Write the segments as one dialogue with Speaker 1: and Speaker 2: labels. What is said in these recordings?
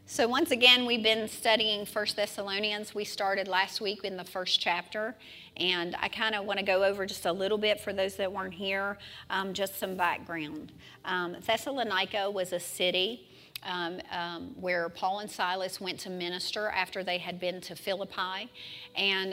Speaker 1: So once again, we've been studying 1 Thessalonians. We started last week in the first chapter, and I kind of want to go over just a little bit for those that weren't here, just some background. Thessalonica was a city where Paul and Silas went to minister after they had been to Philippi, and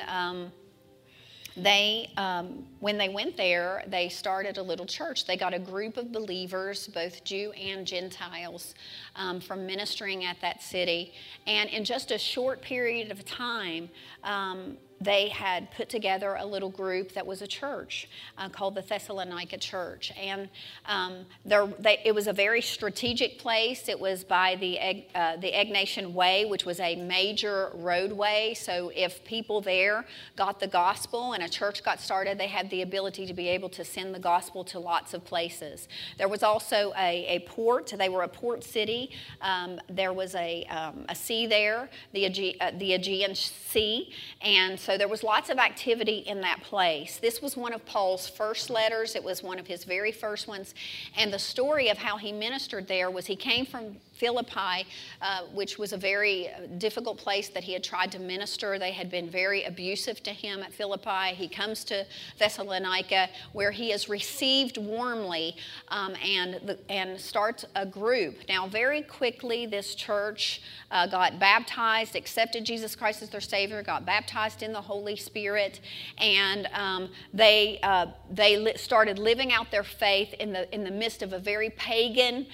Speaker 1: when they went there, they started a little church. They got a group of believers, both Jew and Gentiles, from ministering at that city. And in just a short period of time, they had put together a little group that was a church called the Thessalonica Church. And it was a very strategic place. It was by the Egnatian Way, which was a major roadway. So if people there got the gospel and a church got started, they had the ability to be able to send the gospel to lots of places. There was also a port. They were a port city. There was a sea there, the Aegean Sea. And so there was lots of activity in that place. This was one of Paul's first letters. It was one of his very first ones. And the story of how he ministered there was he came from Philippi, which was a very difficult place that he had tried to minister. They had been very abusive to him at Philippi. He comes to Thessalonica, where he is received warmly and starts a group. Now, very quickly, this church got baptized, accepted Jesus Christ as their Savior, got baptized in the Holy Spirit, and they started living out their faith in the midst of a very pagan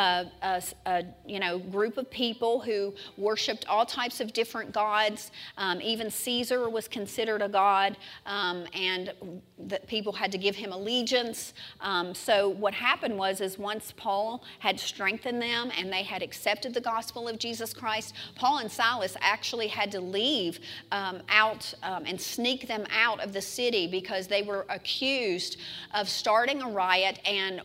Speaker 1: group of people who worshipped all types of different gods. Even Caesar was considered a god, and that people had to give him allegiance. So what happened was once Paul had strengthened them and they had accepted the gospel of Jesus Christ, Paul and Silas actually had to leave out and sneak them out of the city because they were accused of starting a riot and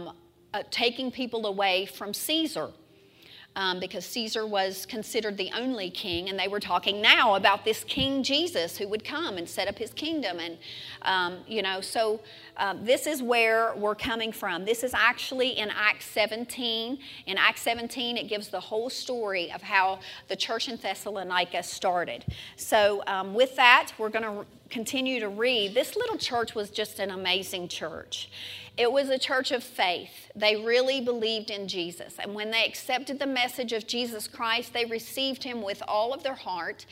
Speaker 1: taking people away from Caesar. Because Caesar was considered the only king, and they were talking now about this King Jesus who would come and set up his kingdom. And, so this is where we're coming from. This is actually in Acts 17. In Acts 17, it gives the whole story of how the church in Thessalonica started. So with that, we're going to continue to read. This little church was just an amazing church. It was a church of faith. They really believed in Jesus. And when they accepted the message of Jesus Christ, they received him with all of their heart.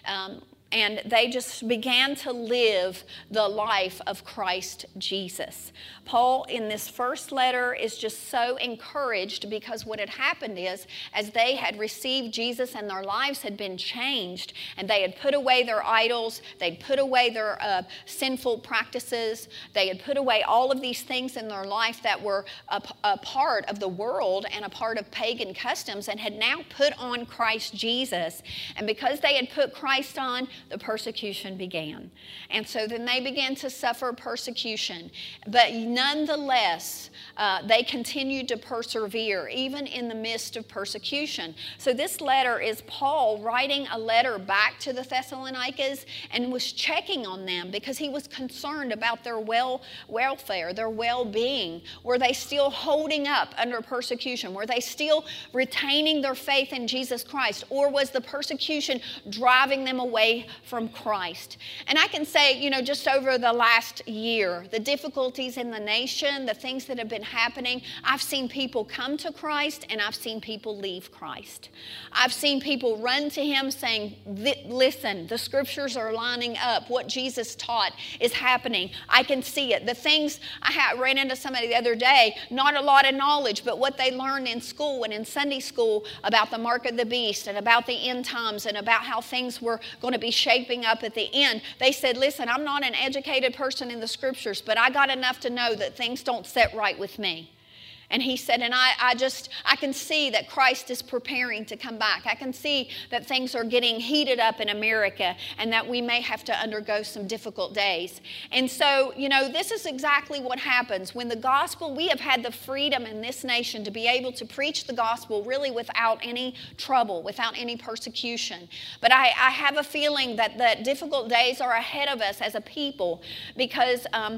Speaker 1: And they just began to live the life of Christ Jesus. Paul, in this first letter, is just so encouraged because what had happened is, as they had received Jesus and their lives had been changed, and they had put away their idols, they'd put away their sinful practices, they had put away all of these things in their life that were a part of the world and a part of pagan customs, and had now put on Christ Jesus. And because they had put Christ on, the persecution began. And so then they began to suffer persecution. But nonetheless, they continued to persevere, even in the midst of persecution. So this letter is Paul writing a letter back to the Thessalonicans and was checking on them because he was concerned about their welfare, their well-being. Were they still holding up under persecution? Were they still retaining their faith in Jesus Christ? Or was the persecution driving them away from Christ? And I can say, just over the last year, the difficulties in the nation, the things that have been happening, I've seen people come to Christ and I've seen people leave Christ. I've seen people run to him saying, listen, the scriptures are lining up. What Jesus taught is happening. I can see it. The things, I ran into somebody the other day, not a lot of knowledge, but what they learned in school and in Sunday school about the mark of the beast and about the end times and about how things were going to be shaping up at the end. They said, listen, I'm not an educated person in the scriptures, but I got enough to know that things don't set right with me. And he said, and I can see that Christ is preparing to come back. I can see that things are getting heated up in America and that we may have to undergo some difficult days. And so, this is exactly what happens. When the gospel, we have had the freedom in this nation to be able to preach the gospel really without any trouble, without any persecution. But I have a feeling that the difficult days are ahead of us as a people because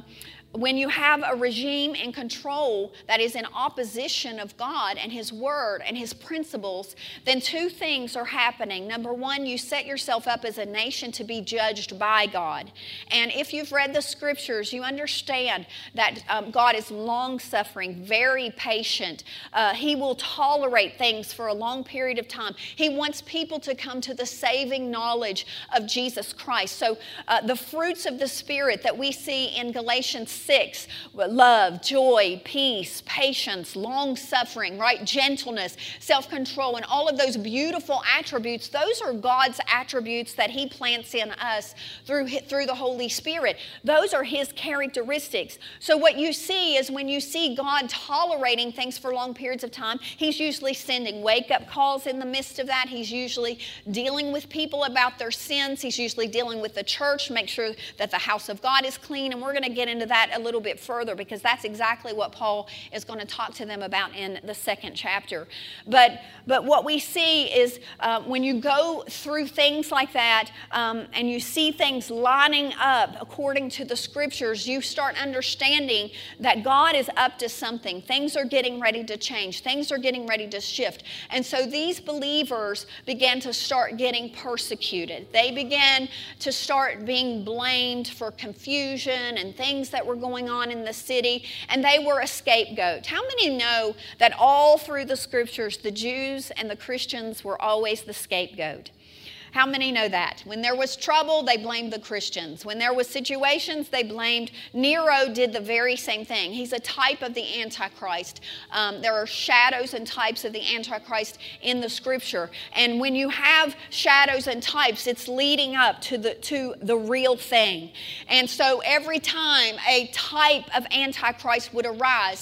Speaker 1: when you have a regime in control that is in opposition of God and His Word and His principles, then two things are happening. Number one, you set yourself up as a nation to be judged by God. And if you've read the Scriptures, you understand that God is long-suffering, very patient. He will tolerate things for a long period of time. He wants people to come to the saving knowledge of Jesus Christ. So the fruits of the Spirit that we see in Galatians 6, love, joy, peace, patience, long-suffering, right? Gentleness, self-control, and all of those beautiful attributes, those are God's attributes that He plants in us through the Holy Spirit. Those are His characteristics. So what you see is when you see God tolerating things for long periods of time, He's usually sending wake-up calls in the midst of that. He's usually dealing with people about their sins. He's usually dealing with the church, make sure that the house of God is clean, and we're going to get into that a little bit further because that's exactly what Paul is going to talk to them about in the second chapter. But what we see is when you go through things like that and you see things lining up according to the Scriptures, you start understanding that God is up to something. Things are getting ready to change. Things are getting ready to shift. And so these believers began to start getting persecuted. They began to start being blamed for confusion and things that were going on in the city, and they were a scapegoat. How many know that all through the Scriptures, the Jews and the Christians were always the scapegoat? How many know that? When there was trouble, they blamed the Christians. When there was situations, they blamed. Nero did the very same thing. He's a type of the Antichrist. There are shadows and types of the Antichrist in the Scripture. And when you have shadows and types, it's leading up to the real thing. And so every time a type of Antichrist would arise,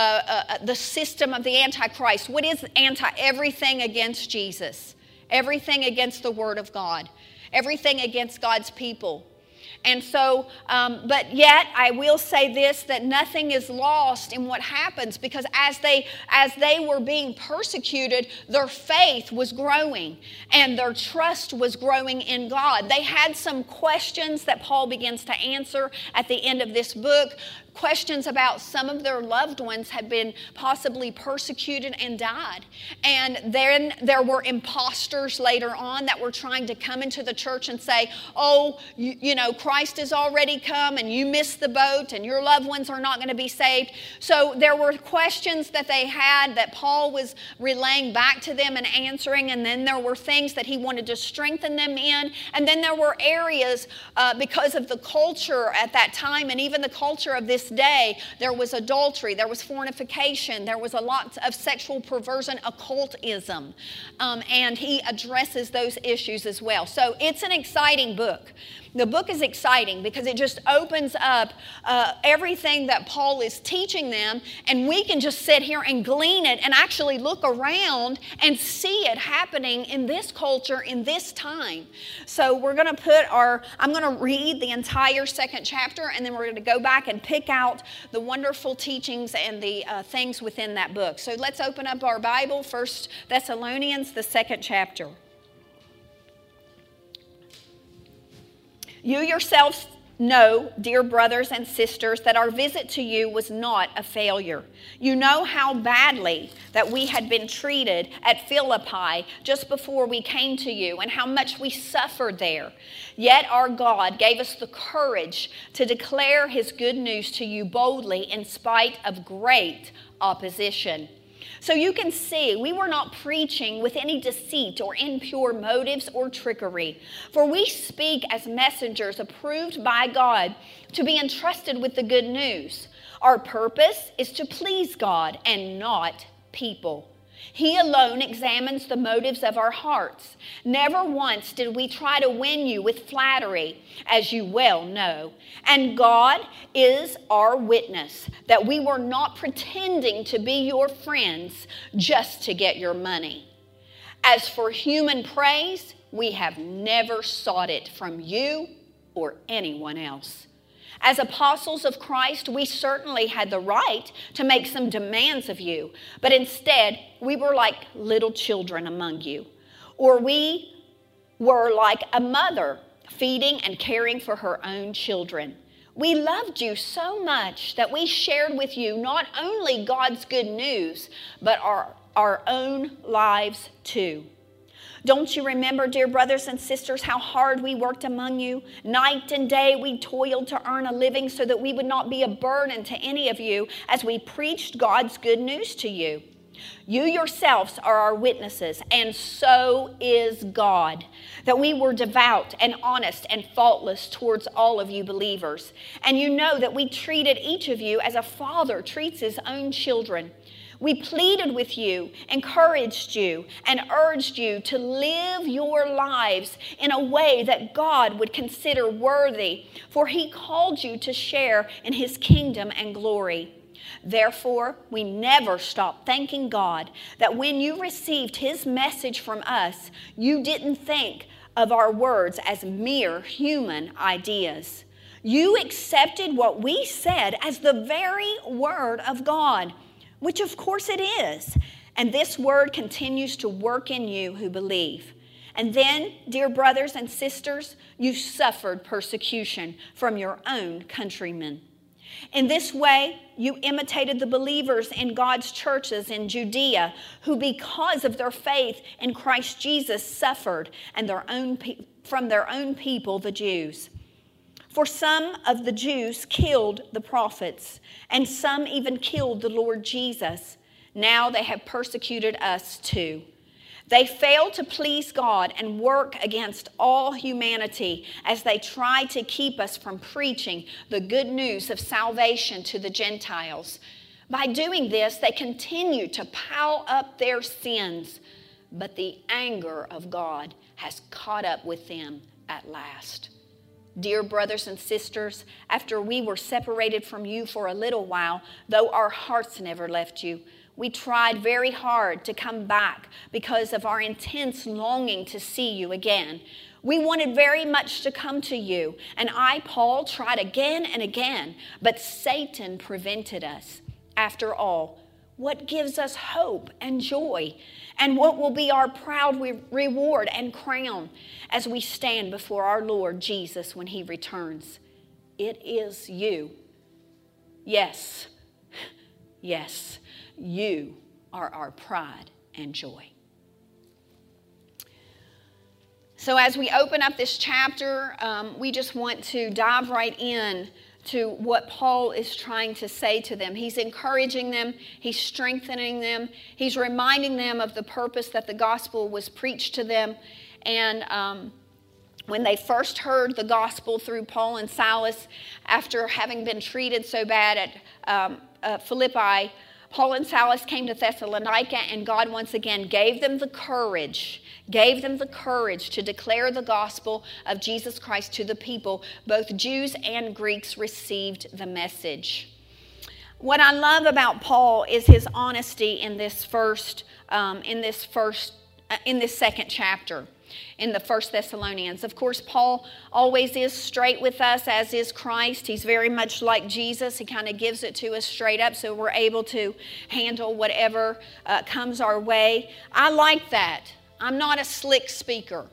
Speaker 1: the system of the Antichrist, what is everything against Jesus. Everything against the Word of God. Everything against God's people. And so, but yet I will say this, that nothing is lost in what happens, because as they were being persecuted, their faith was growing and their trust was growing in God. They had some questions that Paul begins to answer at the end of this book. Questions about some of their loved ones had been possibly persecuted and died. And then there were imposters later on that were trying to come into the church and say, oh, you know, Christ has already come and you missed the boat and your loved ones are not going to be saved. So there were questions that they had that Paul was relaying back to them and answering, and then there were things that he wanted to strengthen them in. And then there were areas because of the culture at that time and even the culture of this day, there was adultery, there was fornication, there was a lot of sexual perversion, occultism, and he addresses those issues as well. So it's an exciting book. The book is exciting because it just opens up everything that Paul is teaching them, and we can just sit here and glean it and actually look around and see it happening in this culture, in this time. So we're going to I'm going to read the entire second chapter, and then we're going to go back and pick out the wonderful teachings and the things within that book. So let's open up our Bible, 1 Thessalonians, the second chapter. You yourselves know, dear brothers and sisters, that our visit to you was not a failure. You know how badly that we had been treated at Philippi just before we came to you, and how much we suffered there. Yet our God gave us the courage to declare His good news to you boldly in spite of great opposition. So you can see, we were not preaching with any deceit or impure motives or trickery. For we speak as messengers approved by God to be entrusted with the good news. Our purpose is to please God and not people. He alone examines the motives of our hearts. Never once did we try to win you with flattery, as you well know. And God is our witness that we were not pretending to be your friends just to get your money. As for human praise, we have never sought it from you or anyone else. As apostles of Christ, we certainly had the right to make some demands of you, but instead, we were like little children among you. Or we were like a mother feeding and caring for her own children. We loved you so much that we shared with you not only God's good news, but our own lives too. Don't you remember, dear brothers and sisters, how hard we worked among you? Night and day we toiled to earn a living so that we would not be a burden to any of you as we preached God's good news to you. You yourselves are our witnesses, and so is God, that we were devout and honest and faultless towards all of you believers. And you know that we treated each of you as a father treats his own children. We pleaded with you, encouraged you, and urged you to live your lives in a way that God would consider worthy, for he called you to share in his kingdom and glory. Therefore, we never stop thanking God that when you received his message from us, you didn't think of our words as mere human ideas. You accepted what we said as the very word of God, which of course it is. And this word continues to work in you who believe. And then, dear brothers and sisters, you suffered persecution from your own countrymen. In this way, you imitated the believers in God's churches in Judea, who because of their faith in Christ Jesus suffered and from their own people, the Jews. For some of the Jews killed the prophets, and some even killed the Lord Jesus. Now they have persecuted us too. They fail to please God and work against all humanity as they try to keep us from preaching the good news of salvation to the Gentiles. By doing this, they continue to pile up their sins, but the anger of God has caught up with them at last. Dear brothers and sisters, after we were separated from you for a little while, though our hearts never left you, we tried very hard to come back because of our intense longing to see you again. We wanted very much to come to you, and I, Paul, tried again and again, but Satan prevented us. After all, what gives us hope and joy, and what will be our proud reward and crown as we stand before our Lord Jesus when he returns? It is you. Yes, yes, you are our pride and joy. So as we open up this chapter, we just want to dive right in to what Paul is trying to say to them. He's encouraging them. He's strengthening them. He's reminding them of the purpose that the gospel was preached to them. And when they first heard the gospel through Paul and Silas, after having been treated so bad at Philippi, Paul and Silas came to Thessalonica, and God once again gave them the courage to declare the gospel of Jesus Christ to the people. Both Jews and Greeks received the message. What I love about Paul is his honesty in this second chapter. In the 1 Thessalonians. Of course, Paul always is straight with us, as is Christ. He's very much like Jesus. He kind of gives it to us straight up so we're able to handle whatever comes our way. I like that. I'm not a slick speaker.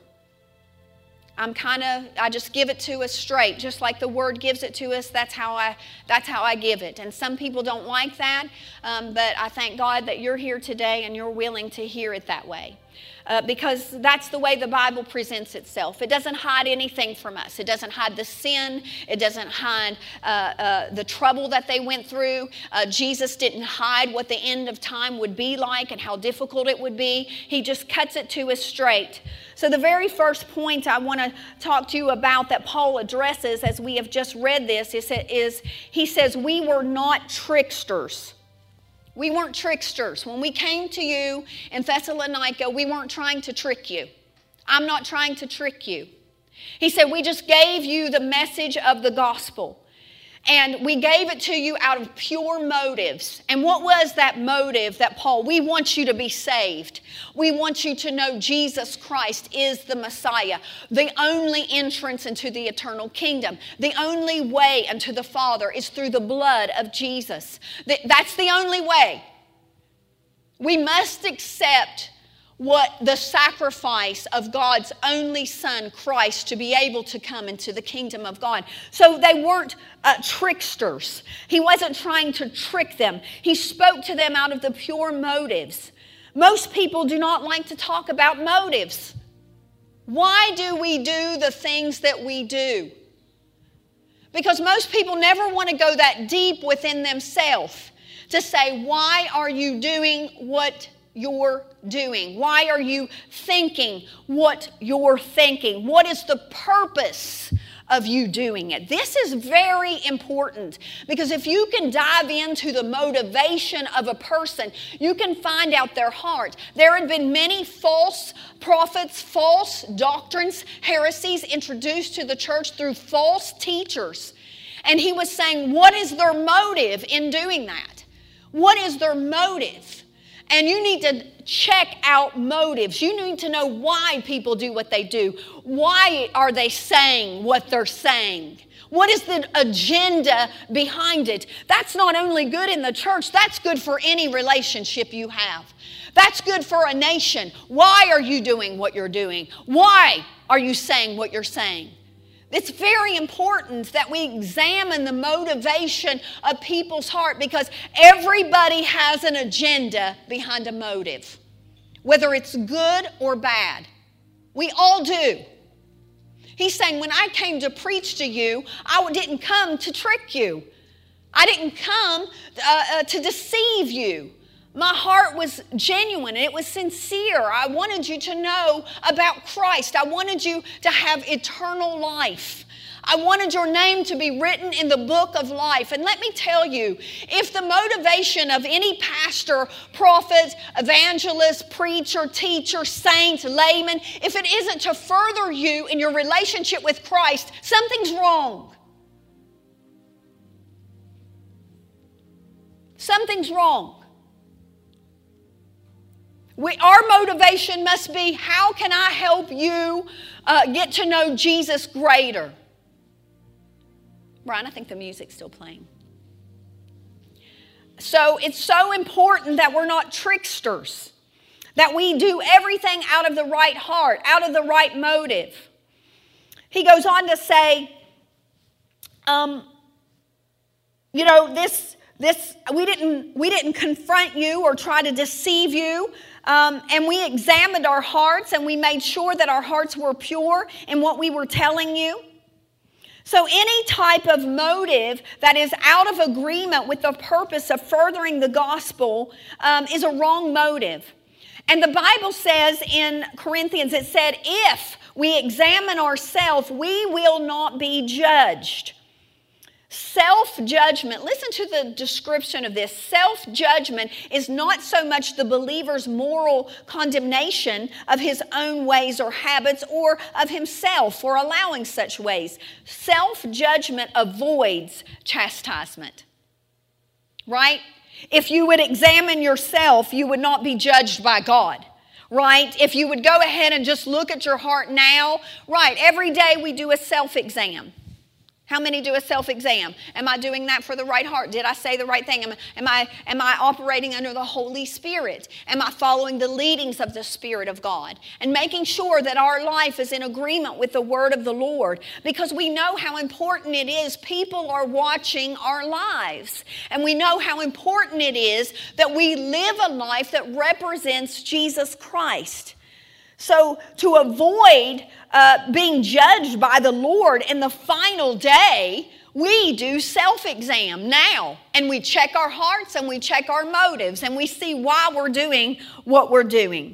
Speaker 1: I just give it to us straight. Just like the Word gives it to us, that's how I give it. And some people don't like that, but I thank God that you're here today and you're willing to hear it that way. Because that's the way the Bible presents itself. It doesn't hide anything from us. It doesn't hide the sin. It doesn't hide the trouble that they went through. Jesus didn't hide what the end of time would be like and how difficult it would be. He just cuts it to us straight. So the very first point I want to talk to you about that Paul addresses as we have just read this is he says, we were not tricksters. We weren't tricksters. When we came to you in Thessalonica, we weren't trying to trick you. I'm not trying to trick you. He said, we just gave you the message of the gospel. And we gave it to you out of pure motives. And what was that motive that Paul? We want you to be saved. We want you to know Jesus Christ is the Messiah, the only entrance into the eternal kingdom. The only way unto the Father is through the blood of Jesus. That's the only way. We must accept what the sacrifice of God's only Son, Christ, to be able to come into the kingdom of God. So they weren't tricksters. He wasn't trying to trick them. He spoke to them out of the pure motives. Most people do not like to talk about motives. Why do we do the things that we do? Because most people never want to go that deep within themselves to say, why are you doing what you're doing? Why are you thinking what you're thinking? What is the purpose of you doing it? This is very important, because if you can dive into the motivation of a person, you can find out their heart. There had been many false prophets, false doctrines, heresies introduced to the church through false teachers. And he was saying, what is their motive in doing that? What is their motive? And you need to check out motives. You need to know why people do what they do. Why are they saying what they're saying? What is the agenda behind it? That's not only good in the church, that's good for any relationship you have. That's good for a nation. Why are you doing what you're doing? Why are you saying what you're saying? It's very important that we examine the motivation of people's heart, because everybody has an agenda behind a motive, whether it's good or bad. We all do. He's saying, when I came to preach to you, I didn't come to trick you. I didn't come to deceive you. My heart was genuine and it was sincere. I wanted you to know about Christ. I wanted you to have eternal life. I wanted your name to be written in the book of life. And let me tell you, if the motivation of any pastor, prophet, evangelist, preacher, teacher, saint, layman, if it isn't to further you in your relationship with Christ, something's wrong. Something's wrong. Our motivation must be, how can I help you get to know Jesus greater? Brian, I think the music's still playing. So it's so important that we're not tricksters, that we do everything out of the right heart, out of the right motive. He goes on to say, we didn't confront you or try to deceive you. And we examined our hearts, and we made sure that our hearts were pure in what we were telling you. So any type of motive that is out of agreement with the purpose of furthering the gospel is a wrong motive. And the Bible says in Corinthians, it said, if we examine ourselves, we will not be judged. Self-judgment, listen to the description of this. Self-judgment is not so much the believer's moral condemnation of his own ways or habits or of himself for allowing such ways. Self-judgment avoids chastisement, right? If you would examine yourself, you would not be judged by God. Right? If you would go ahead and just look at your heart now, right? Every day we do a self-exam. How many do a self-exam? Am I doing that for the right heart? Did I say the right thing? Am I operating under the Holy Spirit? Am I following the leadings of the Spirit of God? And making sure that our life is in agreement with the Word of the Lord. Because we know how important it is. People are watching our lives. And we know how important it is that we live a life that represents Jesus Christ. So to avoid being judged by the Lord in the final day, we do self-exam now. And we check our hearts and we check our motives and we see why we're doing what we're doing.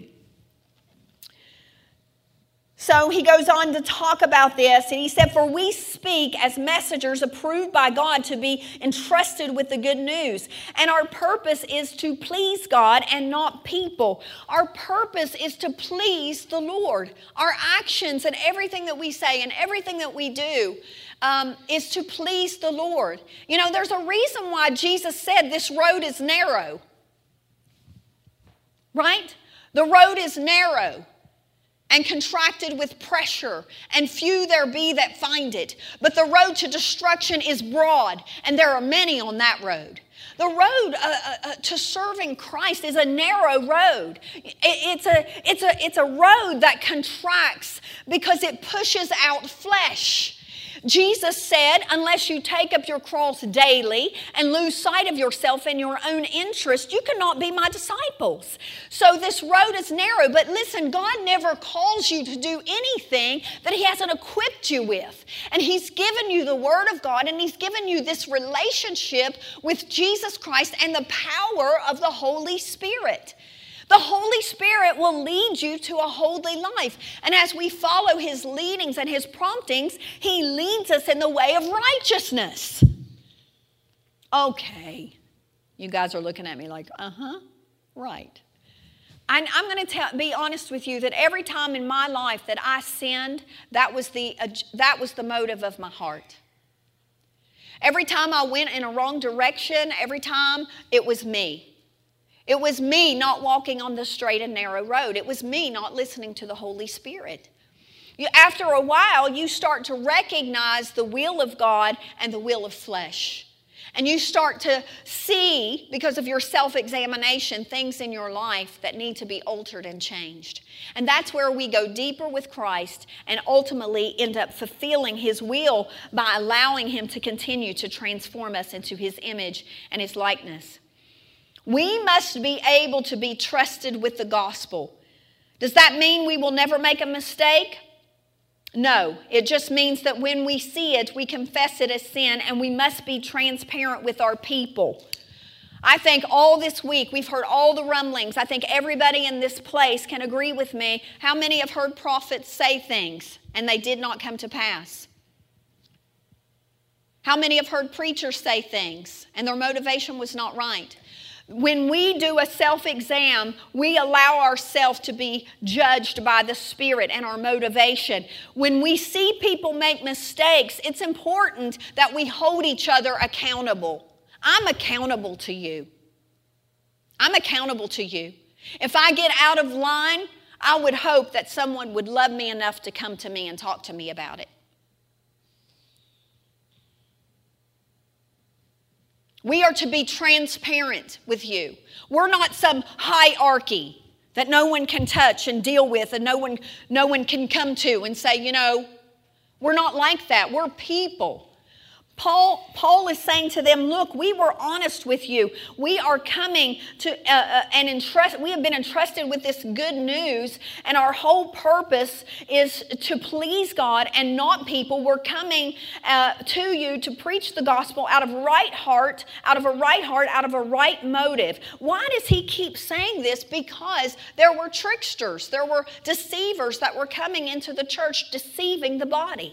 Speaker 1: So he goes on to talk about this, and he said, for we speak as messengers approved by God to be entrusted with the good news. And our purpose is to please God and not people. Our purpose is to please the Lord. Our actions and everything that we say and everything that we do is to please the Lord. You know, there's a reason why Jesus said this road is narrow. Right? The road is narrow. and contracted with pressure, and few there be that find it. But the road to destruction is broad, and there are many on that road. The road to serving Christ is a narrow road. It's a road that contracts because it pushes out flesh. Jesus said, unless you take up your cross daily and lose sight of yourself and your own interest, you cannot be my disciples. So this road is narrow, but listen, God never calls you to do anything that He hasn't equipped you with. And He's given you the Word of God, and He's given you this relationship with Jesus Christ and the power of the Holy Spirit. The Holy Spirit will lead you to a holy life. And as we follow His leadings and His promptings, He leads us in the way of righteousness. Okay. You guys are looking at me like, right. And I'm going to be honest with you that every time in my life that I sinned, that was the motive of my heart. Every time I went in a wrong direction, every time it was me. It was me not walking on the straight and narrow road. It was me not listening to the Holy Spirit. After a while, you start to recognize the will of God and the will of flesh. And you start to see, because of your self-examination, things in your life that need to be altered and changed. And that's where we go deeper with Christ and ultimately end up fulfilling His will by allowing Him to continue to transform us into His image and His likeness. We must be able to be trusted with the gospel. Does that mean we will never make a mistake? No, it just means that when we see it, we confess it as sin, and we must be transparent with our people. I think all this week we've heard all the rumblings. I think everybody in this place can agree with me. How many have heard prophets say things and they did not come to pass? How many have heard preachers say things and their motivation was not right? When we do a self-exam, we allow ourselves to be judged by the Spirit and our motivation. When we see people make mistakes, it's important that we hold each other accountable. I'm accountable to you. I'm accountable to you. If I get out of line, I would hope that someone would love me enough to come to me and talk to me about it. We are to be transparent with you. We're not some hierarchy that no one can touch and deal with and no one can come to and say, we're not like that. We're people. Paul is saying to them, look, we were honest with you. We are coming to we have been entrusted with this good news, and our whole purpose is to please God and not people. We're coming to you to preach the gospel out of a right heart, out of a right motive. Why does he keep saying this? Because there were tricksters, there were deceivers that were coming into the church, deceiving the body.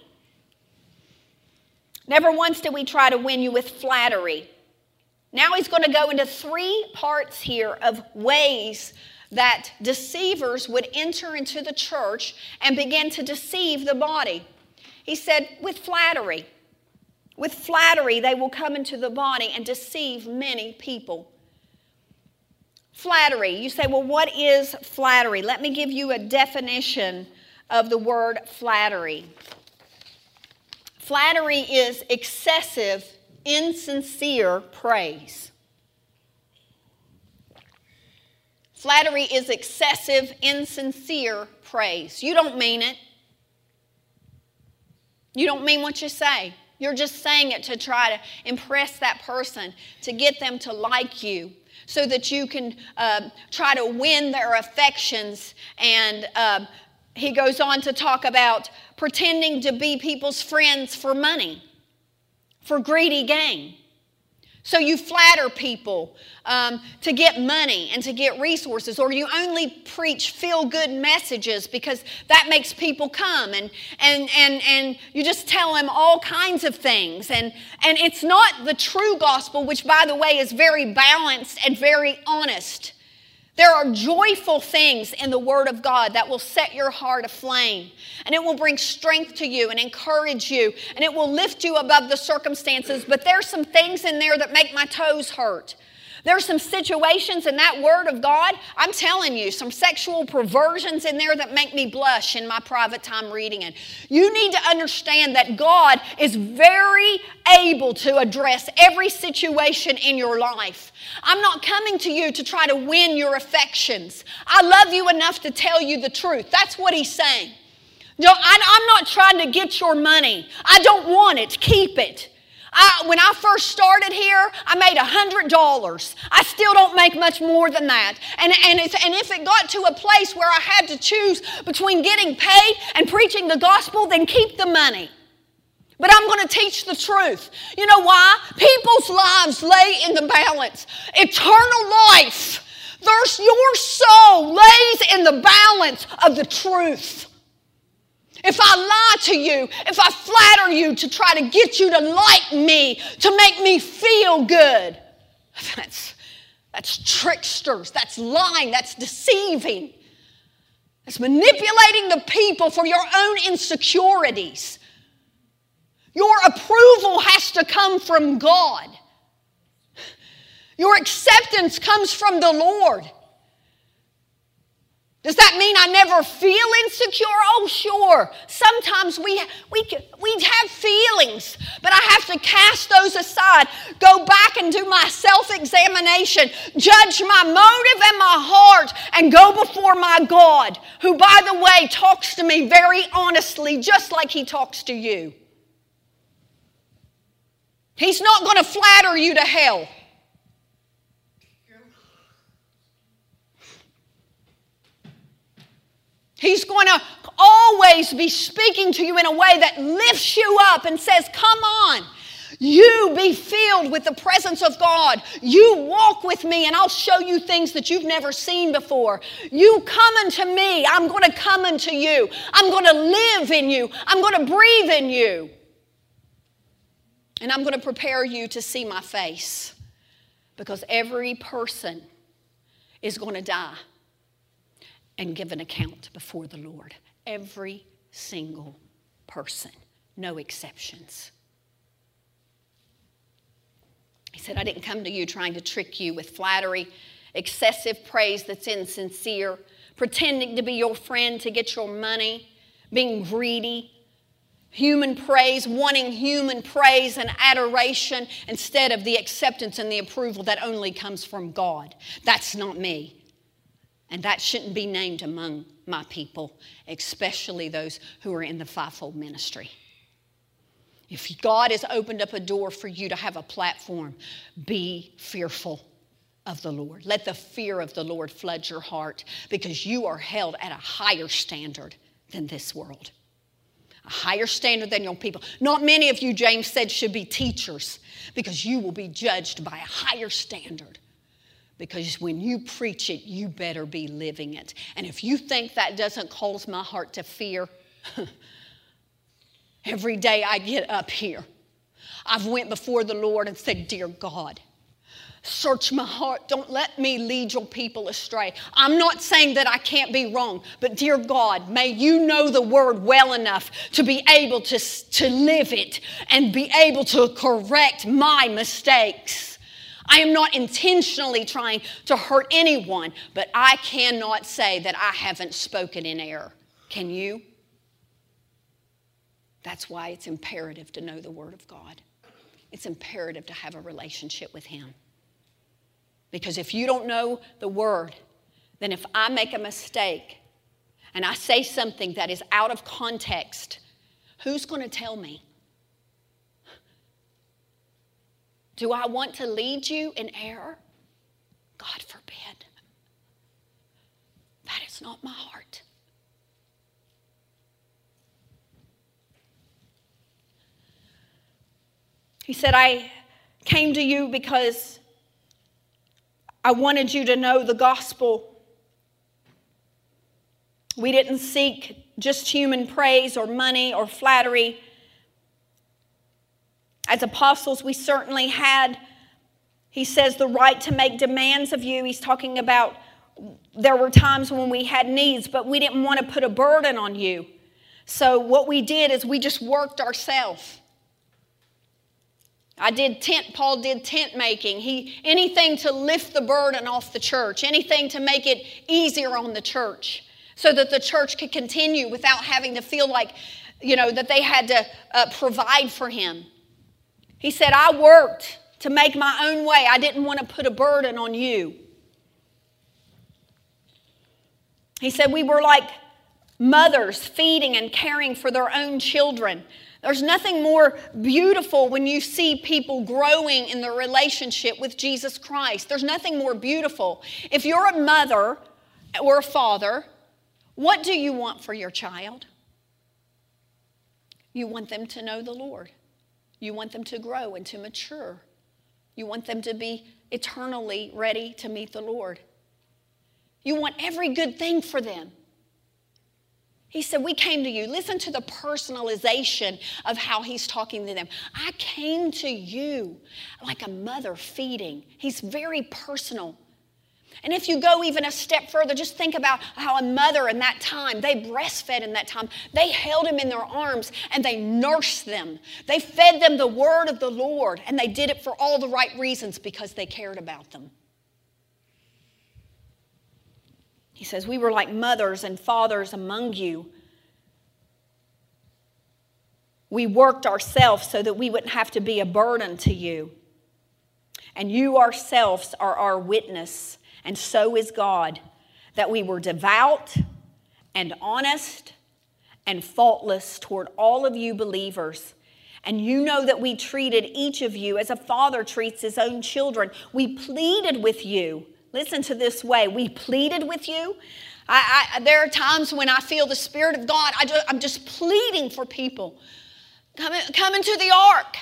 Speaker 1: Never once did we try to win you with flattery. Now he's going to go into 3 parts here of ways that deceivers would enter into the church and begin to deceive the body. He said, with flattery. With flattery, they will come into the body and deceive many people. Flattery. You say, well, what is flattery? Let me give you a definition of the word flattery. Flattery is excessive, insincere praise. Flattery is excessive, insincere praise. You don't mean it. You don't mean what you say. You're just saying it to try to impress that person, to get them to like you, so that you can try to win their affections. And he goes on to talk about pretending to be people's friends for money, for greedy gain. So you flatter people to get money and to get resources, or you only preach feel-good messages because that makes people come, and you just tell them all kinds of things. And it's not the true gospel, which, by the way, is very balanced and very honest. There are joyful things in the Word of God that will set your heart aflame, and it will bring strength to you and encourage you, and it will lift you above the circumstances. But there's some things in there that make my toes hurt. There's some situations in that Word of God, I'm telling you, some sexual perversions in there that make me blush in my private time reading it. You need to understand that God is very able to address every situation in your life. I'm not coming to you to try to win your affections. I love you enough to tell you the truth. That's what He's saying. No, I'm not trying to get your money. I don't want it. Keep it. When I first started here, I made $100. I still don't make much more than that. And if it got to a place where I had to choose between getting paid and preaching the gospel, then keep the money. But I'm going to teach the truth. You know why? People's lives lay in the balance. Eternal life. Your soul lays in the balance of the truth. If I lie to you, if I flatter you to try to get you to like me, to make me feel good, that's tricksters, that's lying, that's deceiving. It's manipulating the people for your own insecurities. Your approval has to come from God. Your acceptance comes from the Lord. Does that mean I never feel insecure? Oh, sure. Sometimes we have feelings, but I have to cast those aside, go back and do my self-examination, judge my motive and my heart, and go before my God, who, by the way, talks to me very honestly, just like He talks to you. He's not going to flatter you to hell. He's going to always be speaking to you in a way that lifts you up and says, come on, you be filled with the presence of God. You walk with me and I'll show you things that you've never seen before. You come unto me, I'm going to come unto you. I'm going to live in you. I'm going to breathe in you. And I'm going to prepare you to see my face, because every person is going to die and give an account before the Lord. Every single person, no exceptions. He said, I didn't come to you trying to trick you with flattery, excessive praise that's insincere, pretending to be your friend to get your money, being greedy, human praise, wanting human praise and adoration instead of the acceptance and the approval that only comes from God. That's not me. And that shouldn't be named among my people, especially those who are in the fivefold ministry. If God has opened up a door for you to have a platform, be fearful of the Lord. Let the fear of the Lord flood your heart, because you are held at a higher standard than this world. A higher standard than your people. Not many of you, James said, should be teachers, because you will be judged by a higher standard. Because when you preach it, you better be living it. And if you think that doesn't cause my heart to fear, every day I get up here, I've went before the Lord and said, dear God, search my heart. Don't let me lead your people astray. I'm not saying that I can't be wrong, but dear God, may you know the word well enough to be able to live it and be able to correct my mistakes. I am not intentionally trying to hurt anyone, but I cannot say that I haven't spoken in error. Can you? That's why it's imperative to know the Word of God. It's imperative to have a relationship with Him. Because if you don't know the Word, then if I make a mistake and I say something that is out of context, who's going to tell me? Do I want to lead you in error? God forbid. That is not my heart. He said, I came to you because I wanted you to know the gospel. We didn't seek just human praise or money or flattery. As apostles, we certainly had, he says, the right to make demands of you. He's talking about there were times when we had needs, but we didn't want to put a burden on you. So what we did is we just worked ourselves. Paul did tent making. Anything to lift the burden off the church, anything to make it easier on the church so that the church could continue without having to feel like, that they had to provide for him. He said, I worked to make my own way. I didn't want to put a burden on you. He said we were like mothers feeding and caring for their own children. There's nothing more beautiful when you see people growing in their relationship with Jesus Christ. There's nothing more beautiful. If you're a mother or a father, what do you want for your child? You want them to know the Lord. You want them to grow and to mature. You want them to be eternally ready to meet the Lord. You want every good thing for them. He said, we came to you. Listen to the personalization of how he's talking to them. I came to you like a mother feeding. He's very personal. And if you go even a step further, just think about how a mother in that time, they breastfed in that time. They held him in their arms and they nursed them. They fed them the word of the Lord, and they did it for all the right reasons because they cared about them. He says, we were like mothers and fathers among you. We worked ourselves so that we wouldn't have to be a burden to you. And you yourselves are our witness, and so is God, that we were devout and honest and faultless toward all of you believers. And you know that we treated each of you as a father treats his own children. We pleaded with you. Listen to this way. We pleaded with you. There are times when I feel the Spirit of God. I'm just pleading for people. Come into the ark.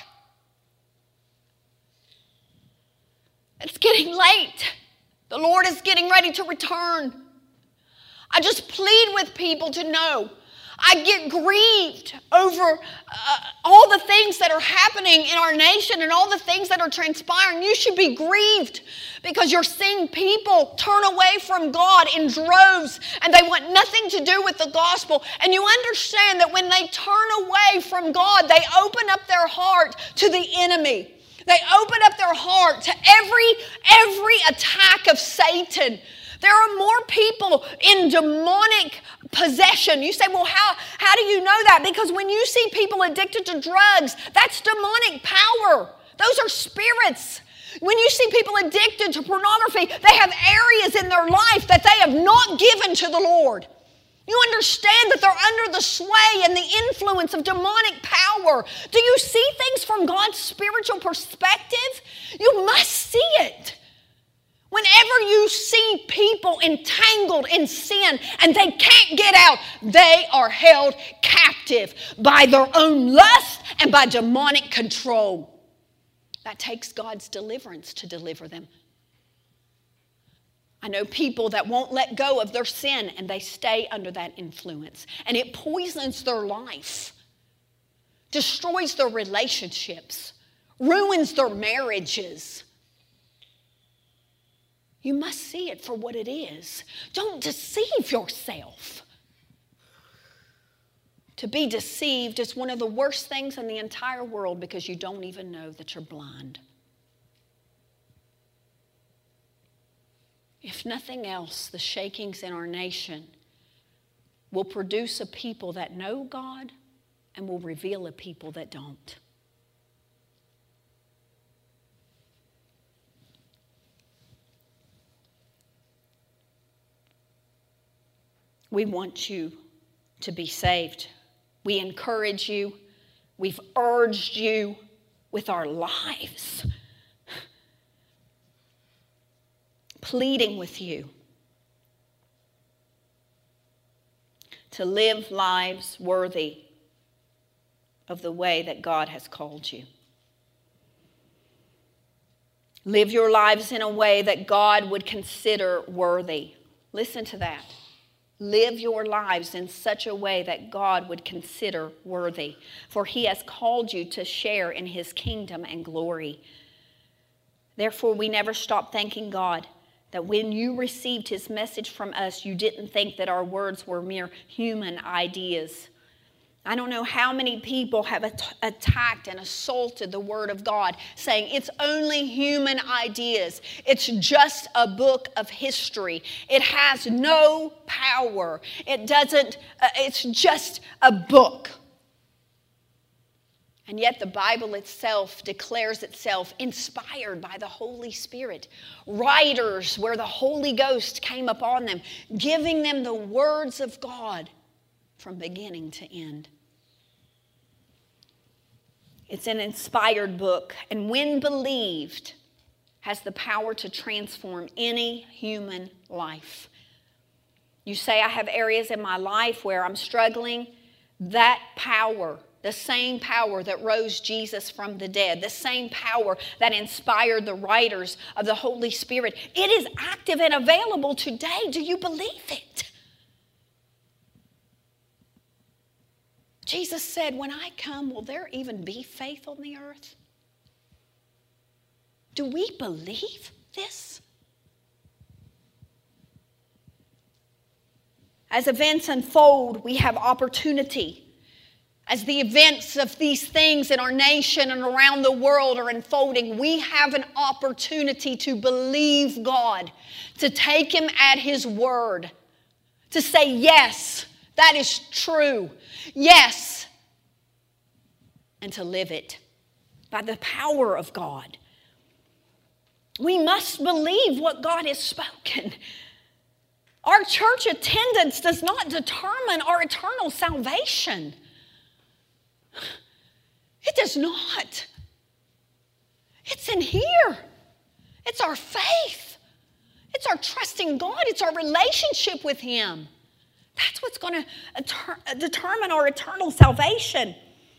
Speaker 1: It's getting late. The Lord is getting ready to return. I just plead with people to know. I get grieved over all the things that are happening in our nation and all the things that are transpiring. You should be grieved because you're seeing people turn away from God in droves and they want nothing to do with the gospel. And you understand that when they turn away from God, they open up their heart to the enemy. They open up their heart to every attack of Satan. There are more people in demonic possession. You say, well, how do you know that? Because when you see people addicted to drugs, that's demonic power. Those are spirits. When you see people addicted to pornography, they have areas in their life that they have not given to the Lord. You understand that they're under the sway and the influence of demonic power. Do you see things from God's spiritual perspective? You must see it. Whenever you see people entangled in sin and they can't get out, they are held captive by their own lust and by demonic control. That takes God's deliverance to deliver them. I know people that won't let go of their sin and they stay under that influence. And it poisons their life, destroys their relationships, ruins their marriages. You must see it for what it is. Don't deceive yourself. To be deceived is one of the worst things in the entire world because you don't even know that you're blind. If nothing else, the shakings in our nation will produce a people that know God and will reveal a people that don't. We want you to be saved. We encourage you. We've urged you with our lives, pleading with you to live lives worthy of the way that God has called you. Live your lives in a way that God would consider worthy. Listen to that. Live your lives in such a way that God would consider worthy, for he has called you to share in his kingdom and glory. Therefore, we never stop thanking God that when you received his message from us, you didn't think that our words were mere human ideas. I don't know how many people have attacked and assaulted the Word of God, saying it's only human ideas. It's just a book of history. It has no power. It's just a book. And yet the Bible itself declares itself inspired by the Holy Spirit. Writers where the Holy Ghost came upon them, giving them the words of God from beginning to end. It's an inspired book, and when believed, has the power to transform any human life. You say, I have areas in my life where I'm struggling. That power, the same power that rose Jesus from the dead, the same power that inspired the writers of the Holy Spirit, it is active and available today. Do you believe it? Jesus said, when I come, will there even be faith on the earth? Do we believe this? As events unfold, we have opportunity. As the events of these things in our nation and around the world are unfolding, we have an opportunity to believe God, to take Him at His word, to say, yes, that is true. Yes. And to live it by the power of God. We must believe what God has spoken. Our church attendance does not determine our eternal salvation. It does not. It's in here. It's our faith. It's our trust in God. It's our relationship with Him. That's what's going to determine our eternal salvation.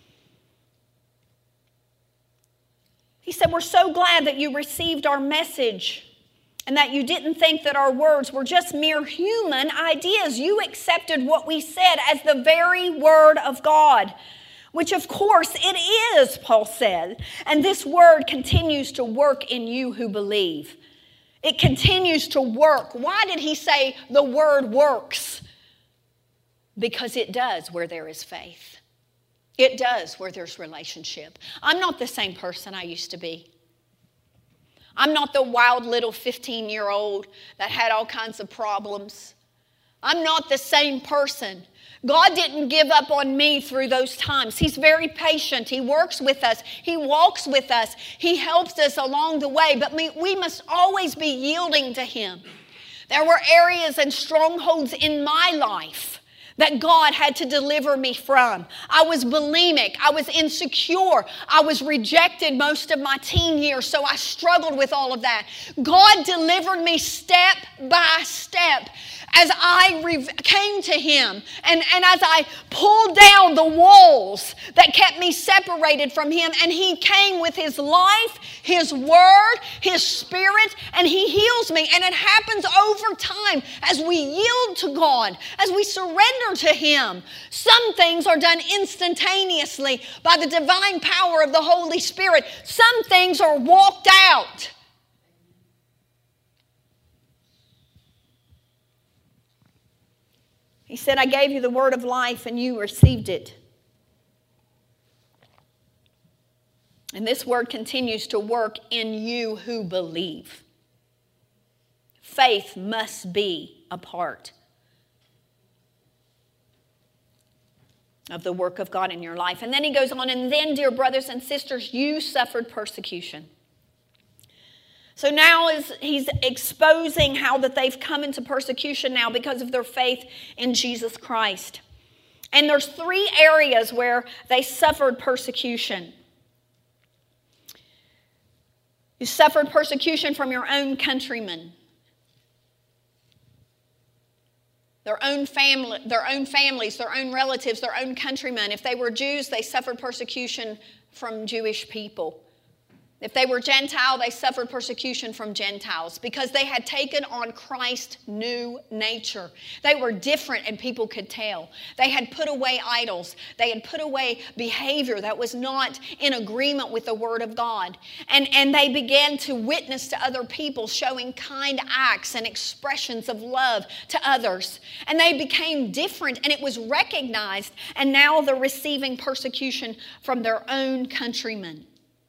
Speaker 1: He said, we're so glad that you received our message and that you didn't think that our words were just mere human ideas. You accepted what we said as the very word of God, which of course it is, Paul said. And this word continues to work in you who believe. It continues to work. Why did he say the word works? Because it does where there is faith. It does where there's relationship. I'm not the same person I used to be. I'm not the wild little 15-year-old that had all kinds of problems. I'm not the same person. God didn't give up on me through those times. He's very patient. He works with us. He walks with us. He helps us along the way. But we must always be yielding to Him. There were areas and strongholds in my life that God had to deliver me from. I was bulimic. I was insecure. I was rejected most of my teen years, so I struggled with all of that. God delivered me step by step as I came to Him and as I pulled down the walls that kept me separated from Him. And He came with His life, His word, His Spirit, and He heals me. And it happens over time as we yield to God, as we surrender to Him. Some things are done instantaneously by the divine power of the Holy Spirit. Some things are walked out. He said, I gave you the word of life and you received it. And this word continues to work in you who believe. Faith must be a part of the work of God in your life. And then he goes on, and then, dear brothers and sisters, you suffered persecution. So now he's exposing how that they've come into persecution now because of their faith in Jesus Christ. And there's 3 areas where they suffered persecution. You suffered persecution from your own countrymen. Their own families, their own relatives, their own countrymen. If they were Jews, they suffered persecution from Jewish people. If they were Gentile, they suffered persecution from Gentiles because they had taken on Christ's new nature. They were different and people could tell. They had put away idols. They had put away behavior that was not in agreement with the Word of God. And they began to witness to other people, showing kind acts and expressions of love to others. And they became different, and it was recognized, and now they're receiving persecution from their own countrymen.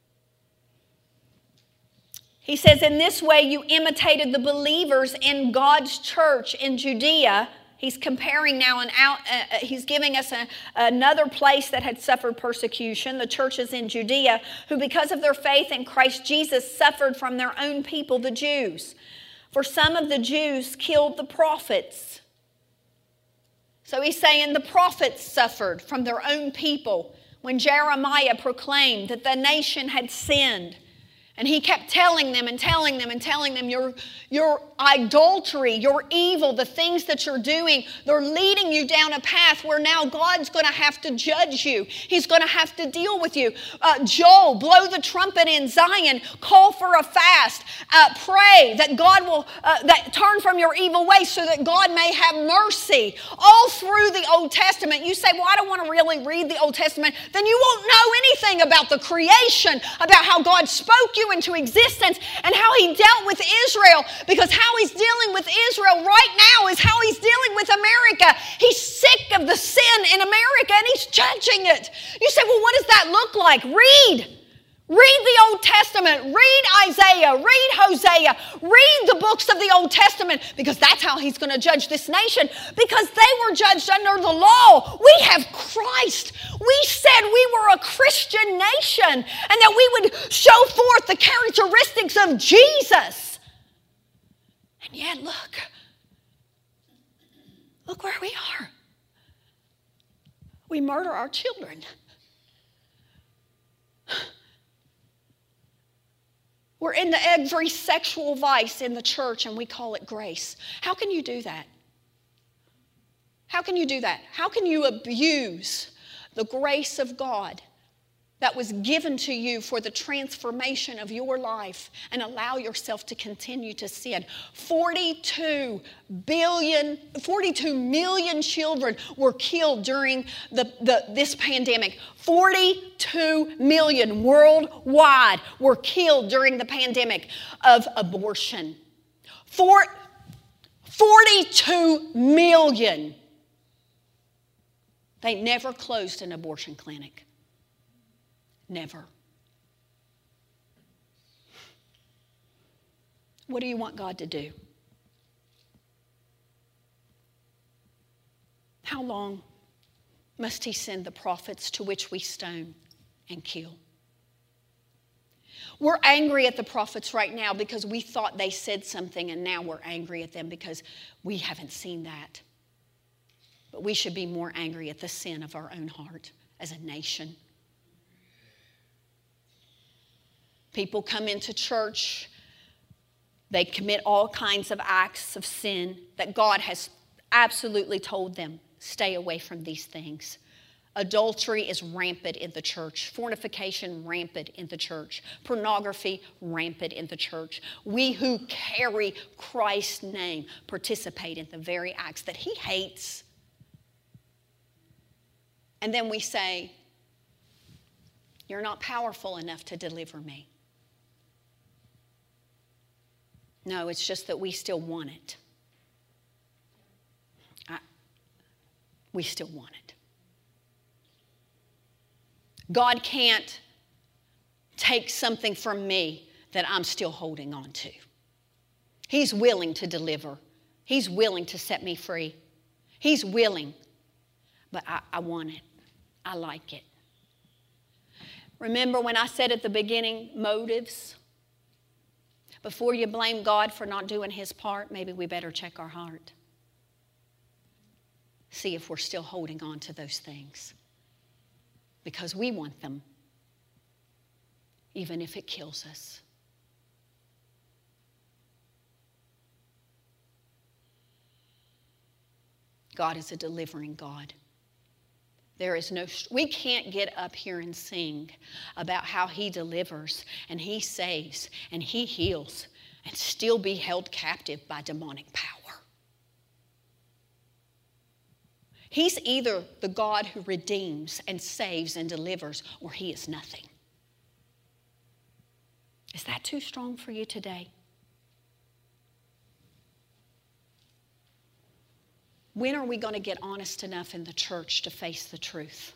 Speaker 1: He says, in this way you imitated the believers in God's church in Judea. He's comparing now he's giving us another place that had suffered persecution, the churches in Judea, who because of their faith in Christ Jesus suffered from their own people, the Jews. For some of the Jews killed the prophets. So he's saying the prophets suffered from their own people when Jeremiah proclaimed that the nation had sinned. And he kept telling them and telling them and telling them, your idolatry, your evil, the things that you're doing, they're leading you down a path where now God's going to have to judge you. He's going to have to deal with you. Joel, blow the trumpet in Zion, call for a fast, pray that God will turn from your evil ways so that God may have mercy. All through the Old Testament, you say, well, I don't want to really read the Old Testament. Then you won't know anything about the creation, about how God spoke you into existence and how he dealt with Israel, because how he's dealing with Israel right now is how he's dealing with America. He's sick of the sin in America and he's judging it. You say, well, what does that look like? Read the Old Testament. Read Isaiah. Read Hosea. Read the books of the Old Testament, because that's how he's going to judge this nation, because they were judged under the law. We have Christ. We said we were a Christian nation and that we would show forth the characteristics of Jesus. And yet, look where we are. We murder our children. We're into every sexual vice in the church and we call it grace. How can you do that? How can you do that? How can you abuse the grace of God that was given to you for the transformation of your life and allow yourself to continue to sin? 42 million children were killed during this pandemic. 42 million worldwide were killed during the pandemic of abortion. 42 million. They never closed an abortion clinic. Never. What do you want God to do? How long must he send the prophets to which we stone and kill? We're angry at the prophets right now because we thought they said something, and now we're angry at them because we haven't seen that. But we should be more angry at the sin of our own heart as a nation. People come into church, they commit all kinds of acts of sin that God has absolutely told them, stay away from these things. Adultery is rampant in the church. Fornication, rampant in the church. Pornography, rampant in the church. We who carry Christ's name participate in the very acts that he hates. And then we say, you're not powerful enough to deliver me. No, it's just that we still want it. We still want it. God can't take something from me that I'm still holding on to. He's willing to deliver. He's willing to set me free. He's willing. But I want it. I like it. Remember when I said at the beginning, motives? Before you blame God for not doing his part, maybe we better check our heart. See if we're still holding on to those things. Because we want them, even if it kills us. God is a delivering God. We can't get up here and sing about how he delivers and he saves and he heals and still be held captive by demonic power. He's either the God who redeems and saves and delivers, or he is nothing. Is that too strong for you today? When are we going to get honest enough in the church to face the truth?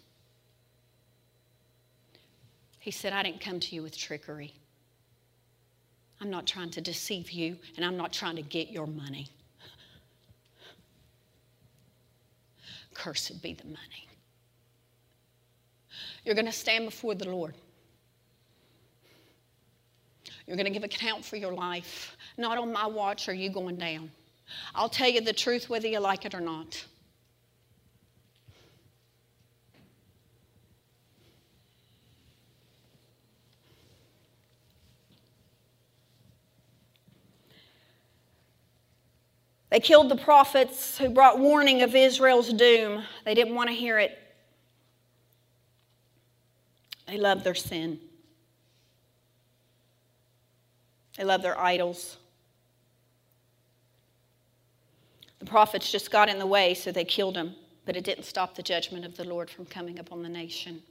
Speaker 1: He said, I didn't come to you with trickery. I'm not trying to deceive you, and I'm not trying to get your money. Cursed be the money. You're going to stand before the Lord. You're going to give account for your life. Not on my watch are you going down. I'll tell you the truth whether you like it or not. They killed the prophets who brought warning of Israel's doom. They didn't want to hear it. They loved their sin. They loved their idols. The prophets just got in the way, so they killed him. But it didn't stop the judgment of the Lord from coming upon the nation.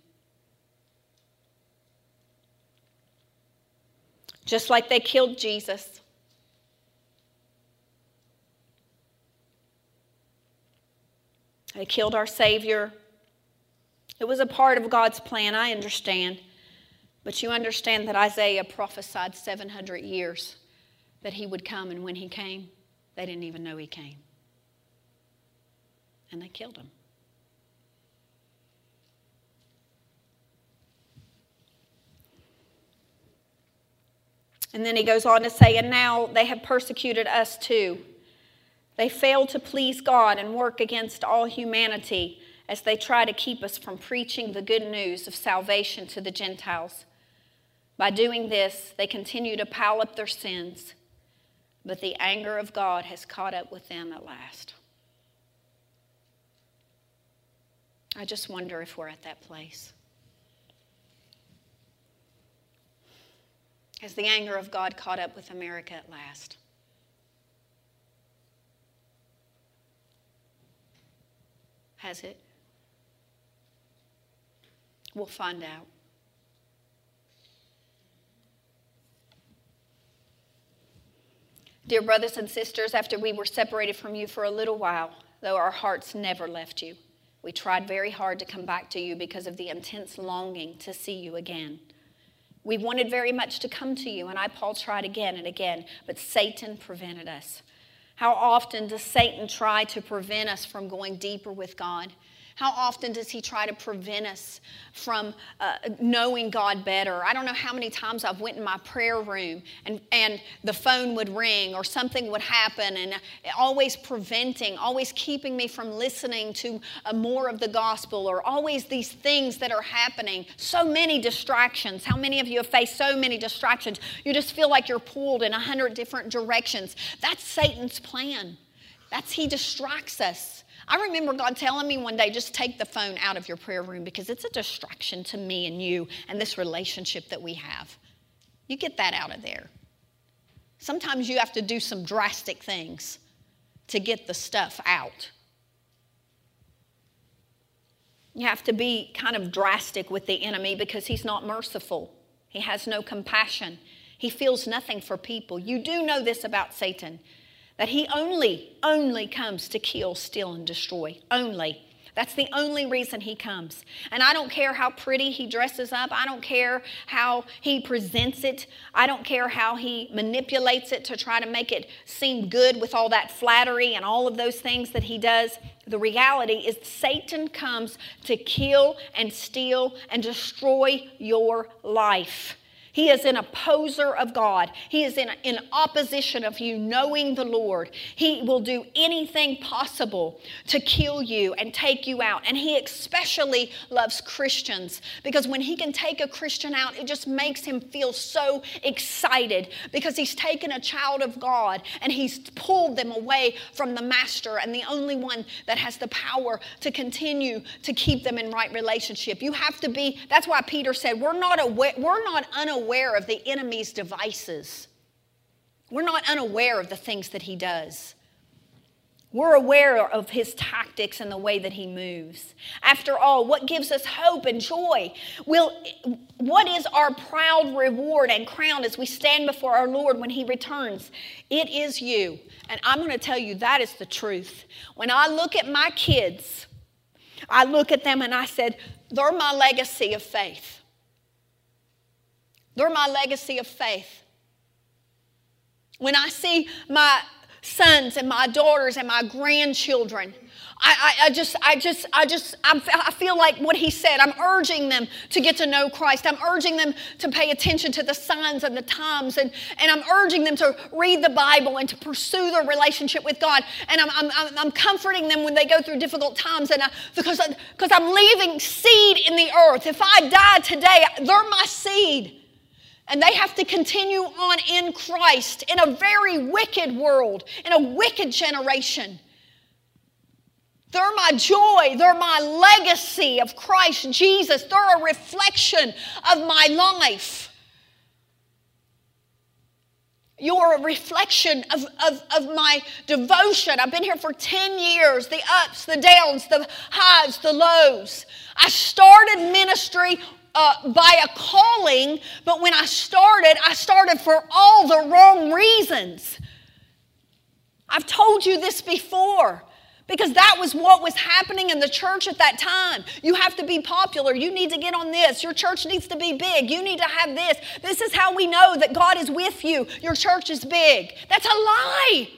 Speaker 1: Just like they killed Jesus. They killed our Savior. It was a part of God's plan, I understand. But you understand that Isaiah prophesied 700 years that he would come, and when he came, they didn't even know he came. And they killed him. And then he goes on to say, and now they have persecuted us too. They fail to please God and work against all humanity as they try to keep us from preaching the good news of salvation to the Gentiles. By doing this, they continue to pile up their sins, but the anger of God has caught up with them at last. I just wonder if we're at that place. Has the anger of God caught up with America at last? Has it? We'll find out. Dear brothers and sisters, after we were separated from you for a little while, though our hearts never left you, we tried very hard to come back to you because of the intense longing to see you again. We wanted very much to come to you, and Paul, tried again and again, but Satan prevented us. How often does Satan try to prevent us from going deeper with God? How often does he try to prevent us from knowing God better? I don't know how many times I've went in my prayer room and the phone would ring or something would happen, and always preventing, always keeping me from listening to more of the gospel, or always these things that are happening. So many distractions. How many of you have faced so many distractions? You just feel like you're pulled in 100 different directions. That's Satan's plan. He distracts us. I remember God telling me one day, just take the phone out of your prayer room because it's a distraction to me and you and this relationship that we have. You get that out of there. Sometimes you have to do some drastic things to get the stuff out. You have to be kind of drastic with the enemy because he's not merciful. He has no compassion. He feels nothing for people. You do know this about Satan, that he only comes to kill, steal, and destroy. Only. That's the only reason he comes. And I don't care how pretty he dresses up. I don't care how he presents it. I don't care how he manipulates it to try to make it seem good with all that flattery and all of those things that he does. The reality is Satan comes to kill and steal and destroy your life. He is an opposer of God. He is in opposition of you knowing the Lord. He will do anything possible to kill you and take you out. And he especially loves Christians, because when he can take a Christian out, it just makes him feel so excited, because he's taken a child of God and he's pulled them away from the master and the only one that has the power to continue to keep them in right relationship. You have to be, that's why Peter said, we're not unaware of the enemy's devices. We're not unaware of the things that he does. We're aware of his tactics and the way that he moves. After all, what gives us hope and joy? What is our proud reward and crown as we stand before our Lord when he returns? It is you. And I'm going to tell you, that is the truth. When I look at my kids, I look at them and I said, they're my legacy of faith. They're my legacy of faith. When I see my sons and my daughters and my grandchildren, I feel like what he said. I'm urging them to get to know Christ. I'm urging them to pay attention to the signs and the times, and I'm urging them to read the Bible and to pursue their relationship with God. And I'm comforting them when they go through difficult times, and because I'm leaving seed in the earth. If I die today, they're my seed. And they have to continue on in Christ in a very wicked world, in a wicked generation. They're my joy. They're my legacy of Christ Jesus. They're a reflection of my life. You're a reflection of my devotion. I've been here for 10 years. The ups, the downs, the highs, the lows. I started ministry by a calling, but when I started for all the wrong reasons. I've told you this before, because that was what was happening in the church at that time. You have to be popular. You need to get on this. Your church needs to be big. You need to have this. This is how we know that God is with you. Your church is big. That's a lie.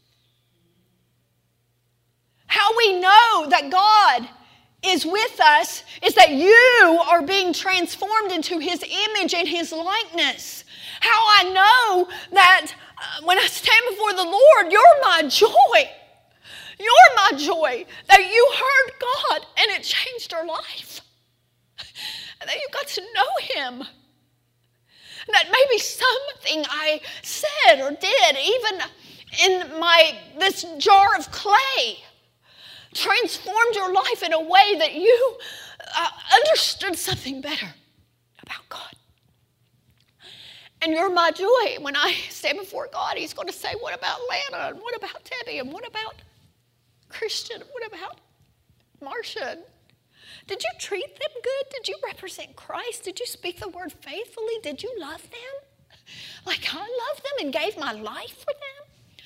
Speaker 1: How we know that God is with us is that you are being transformed into his image and his likeness. How I know that when I stand before the Lord, you're my joy. You're my joy. That you heard God and it changed your life. And that you got to know him. And that maybe something I said or did, even in this jar of clay, transformed your life in a way that you understood something better about God. And you're my joy. When I stand before God, he's going to say, what about Lana? And what about Debbie? And what about Christian? And what about Marcia? Did you treat them good? Did you represent Christ? Did you speak the word faithfully? Did you love them like I loved them and gave my life for them?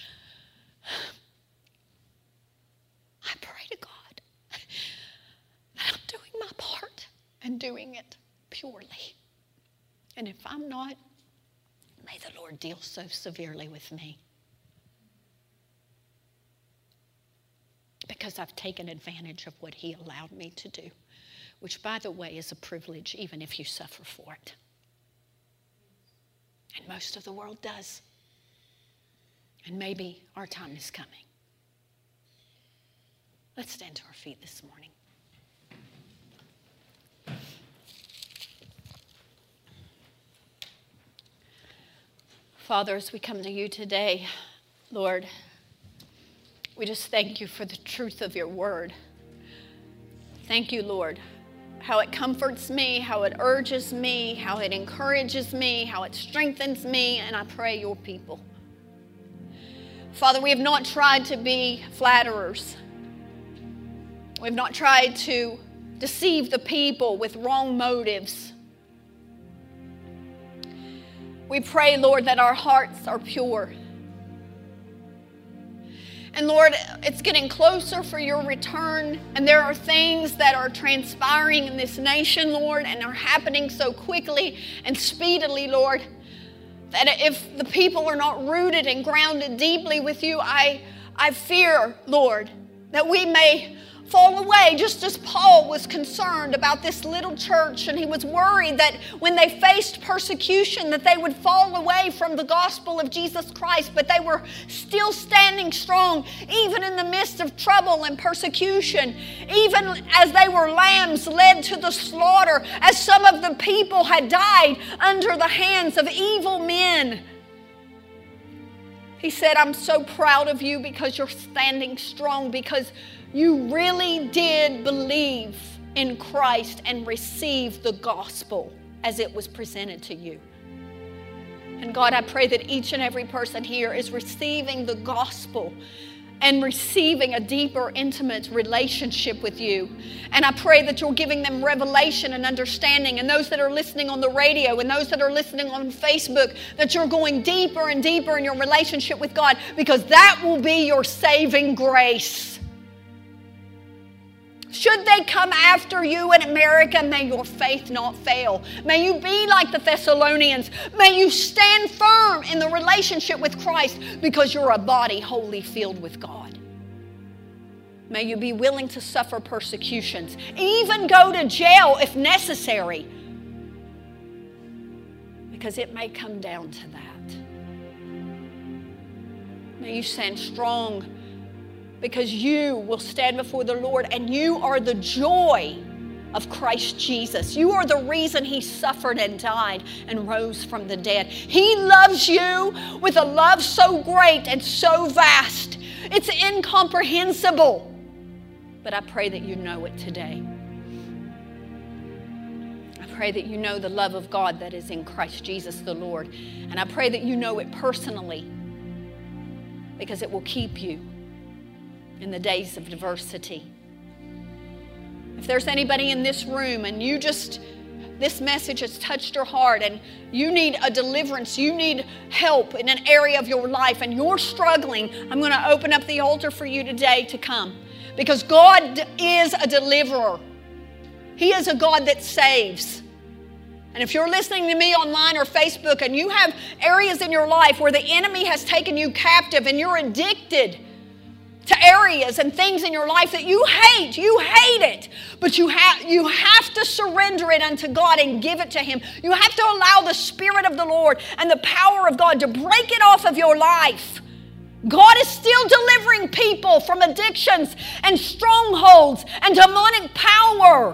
Speaker 1: I pray to God that I'm doing my part and doing it purely. And if I'm not, may the Lord deal so severely with me. Because I've taken advantage of what he allowed me to do, which, by the way, is a privilege even if you suffer for it. And most of the world does. And maybe our time is coming. Let's stand to our feet this morning. Father, as we come to you today, Lord, we just thank you for the truth of your word. Thank you, Lord, how it comforts me, how it urges me, how it encourages me, how it strengthens me, and I pray your people. Father, we have not tried to be flatterers. We've not tried to deceive the people with wrong motives. We pray, Lord, that our hearts are pure. And Lord, it's getting closer for your return, and there are things that are transpiring in this nation, Lord, and are happening so quickly and speedily, Lord, that if the people are not rooted and grounded deeply with you, I fear, Lord, that we may fall away, just as Paul was concerned about this little church, and he was worried that when they faced persecution that they would fall away from the gospel of Jesus Christ, but they were still standing strong even in the midst of trouble and persecution, even as they were lambs led to the slaughter, as some of the people had died under the hands of evil men. He said, I'm so proud of you because you're standing strong, because you really did believe in Christ and receive the gospel as it was presented to you. And God, I pray that each and every person here is receiving the gospel and receiving a deeper, intimate relationship with you. And I pray that you're giving them revelation and understanding. And those that are listening on the radio and those that are listening on Facebook, that you're going deeper and deeper in your relationship with God, because that will be your saving grace. Should they come after you in America, may your faith not fail. May you be like the Thessalonians. May you stand firm in the relationship with Christ, because you're a body wholly filled with God. May you be willing to suffer persecutions, even go to jail if necessary, because it may come down to that. May you stand strong, because you will stand before the Lord, and you are the joy of Christ Jesus. You are the reason He suffered and died and rose from the dead. He loves you with a love so great and so vast. It's incomprehensible. But I pray that you know it today. I pray that you know the love of God that is in Christ Jesus the Lord. And I pray that you know it personally, because it will keep you in the days of adversity. If there's anybody in this room and this message has touched your heart and you need a deliverance, you need help in an area of your life and you're struggling, I'm going to open up the altar for you today to come, because God is a deliverer. He is a God that saves. And if you're listening to me online or Facebook and you have areas in your life where the enemy has taken you captive and you're addicted to areas and things in your life that you hate it, but you have to surrender it unto God and give it to Him. You have to allow the Spirit of the Lord and the power of God to break it off of your life. God is still delivering people from addictions and strongholds and demonic power.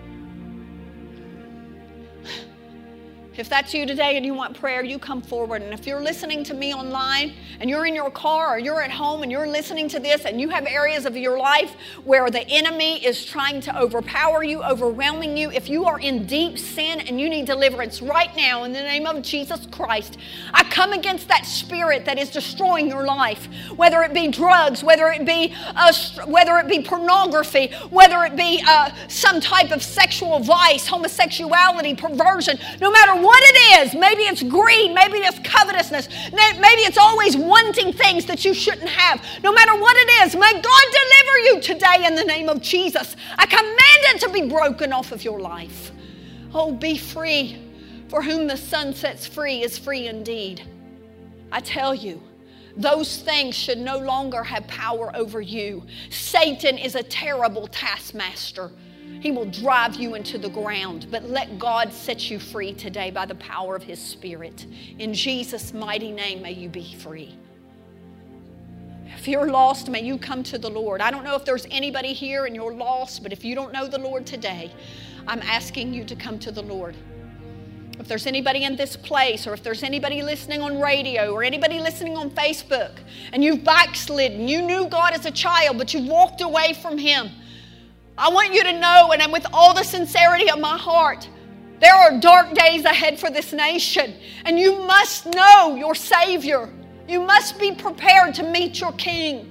Speaker 1: If that's you today and you want prayer, you come forward. And if you're listening to me online and you're in your car or you're at home and you're listening to this and you have areas of your life where the enemy is trying to overpower you, overwhelming you, if you are in deep sin and you need deliverance right now in the name of Jesus Christ, I come against that spirit that is destroying your life, whether it be drugs, whether it be pornography, whether it be some type of sexual vice, homosexuality, perversion, no matter what it is. Maybe it's greed, maybe it's covetousness, maybe it's always wanting things that you shouldn't have. No matter what it is, may God deliver you today in the name of Jesus. I command it to be broken off of your life. Oh, be free. For whom the Son sets free is free indeed. I tell you, those things should no longer have power over you. Satan is a terrible taskmaster. He will drive you into the ground, but let God set you free today by the power of His Spirit. In Jesus' mighty name, may you be free. If you're lost, may you come to the Lord. I don't know if there's anybody here and you're lost, but if you don't know the Lord today, I'm asking you to come to the Lord. If there's anybody in this place, or if there's anybody listening on radio, or anybody listening on Facebook, and you've backslidden, you knew God as a child, but you've walked away from Him, I want you to know, and with all the sincerity of my heart, there are dark days ahead for this nation, and you must know your Savior. You must be prepared to meet your King.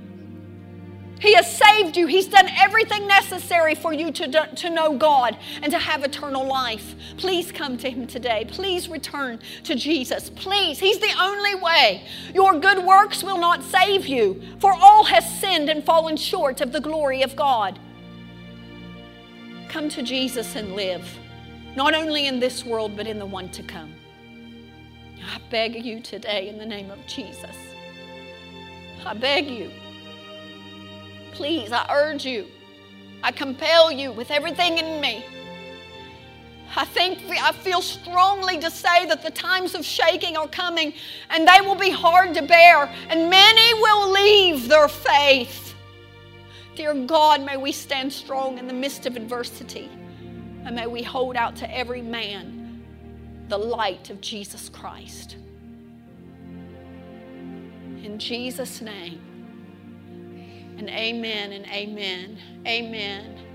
Speaker 1: He has saved you. He's done everything necessary for you to know God and to have eternal life. Please come to Him today. Please return to Jesus. Please. He's the only way. Your good works will not save you, for all has sinned and fallen short of the glory of God. Come to Jesus and live, not only in this world, but in the one to come. I beg you today in the name of Jesus. I beg you. Please, I urge you, I compel you with everything in me. I feel strongly to say that the times of shaking are coming, and they will be hard to bear, and many will leave their faith. Dear God, may we stand strong in the midst of adversity, and may we hold out to every man the light of Jesus Christ. In Jesus' name, and amen and amen. Amen.